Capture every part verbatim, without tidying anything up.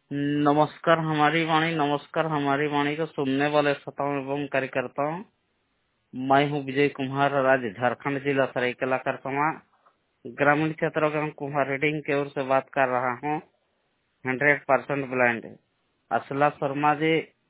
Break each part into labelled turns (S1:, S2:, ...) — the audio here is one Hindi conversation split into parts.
S1: नमस्कार हमारी वाणी नमस्कार हमारी वाणी को सुनने वाले श्रोताओं एवं कार्यकर्ताओं, मैं हूं विजय कुमार, राज्य झारखंड, जिला सरायकेला खरसावां, ग्रामीण क्षेत्रों के कुमार रीडिंग की ओर से बात कर रहा हूं। हंड्रेड परसेंट ब्लाइंड असला शर्मा जी,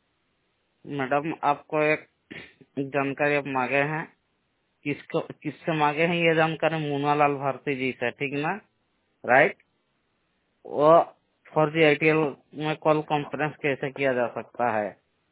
S1: मैडम आपको एक जानकारी आप मांगे हैं। किसको किससे मांगे हैं ये जानकारी? मुन्नालाल भारती जी से, ठीक ना? राइट। वो four G I T L में कॉल कॉन्फ्रेंस कैसे किया जा सकता है,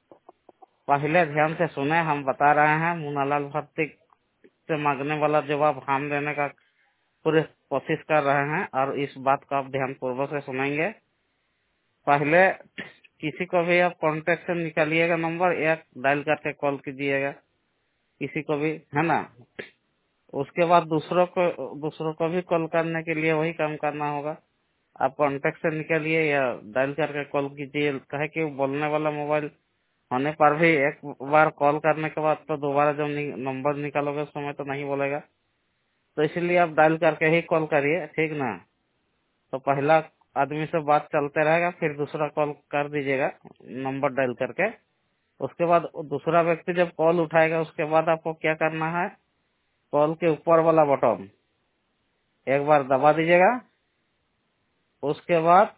S1: पहले ध्यान से सुने। हम बता रहे हैं, मुन्नालाल भारती से मांगने वाला जवाब हम देने का पूरी कोशिश कर रहे हैं और इस बात को आप ध्यान पूर्वक से सुनेंगे। पहले किसी को भी आप कॉन्टेक्ट से निकालिएगा नंबर, एक डायल करके कॉल कीजिएगा किसी को भी, है ना। उसके बाद दूसरों को दूसरों को भी कॉल करने के लिए वही काम करना होगा। आप कॉन्टेक्ट से निकालिए या डायल करके कॉल कीजिए। कहे कि बोलने वाला मोबाइल होने पर भी एक बार कॉल करने के बाद तो दोबारा जब नि, नंबर निकालोगे उस समय तो नहीं बोलेगा, तो इसलिए आप डायल करके ही कॉल करिए, ठीक ना। तो पहला आदमी से बात चलते रहेगा, फिर दूसरा कॉल कर दीजिएगा नंबर डायल करके। उसके बाद दूसरा व्यक्ति जब कॉल उठाएगा उसके बाद आपको क्या करना है, कॉल के ऊपर वाला बटन एक बार दबा दीजिएगा। उसके बाद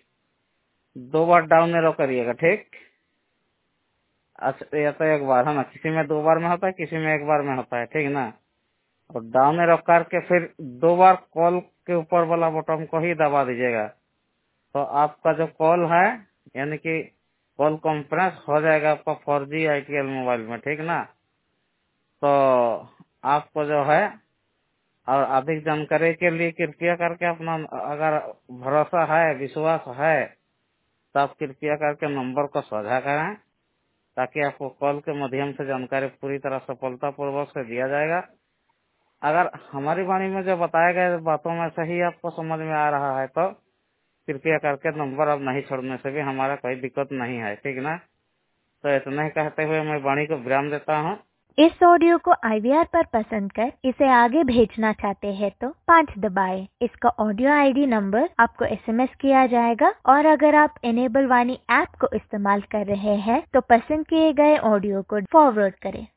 S1: दो बार डाउन एरो करिएगा, ठीक। अच्छा, या तो एक बार, है ना। किसी में दो बार में होता है, किसी में एक बार में होता है, ठीक ना। और डाउन एरो करके फिर दो बार कॉल के ऊपर वाला बटन को ही दबा दीजिएगा। तो आपका जो कॉल है, यानी कि कॉल कॉन्फ्रेंस हो जाएगा आपका four G I T L mobile में, ठीक ना। तो आपको जो है, और अधिक जानकारी के लिए कृपया करके अपना, अगर भरोसा है, विश्वास है, तो आप कृपया करके नंबर को साझा करें, ताकि आपको कॉल के माध्यम से जानकारी पूरी तरह सफलता पूर्वक से दिया जाएगा। अगर हमारी वाणी में जो बताए गए बातों में से ही आपको समझ में आ रहा है तो कृपया करके नंबर अब नहीं छोड़ने से भी हमारा कोई दिक्कत नहीं है, ठीक ना। तो इतना ही कहते हुए मैं वाणी को विराम देता हूँ।
S2: इस ऑडियो को आई वी आर पर पसंद कर इसे आगे भेजना चाहते हैं तो पाँच दबाएं। इसका ऑडियो आई डी नंबर आपको एस एम एस किया जाएगा, और अगर आप एनेबल वाणी ऐप को इस्तेमाल कर रहे हैं तो पसंद किए गए ऑडियो को फॉरवर्ड करें।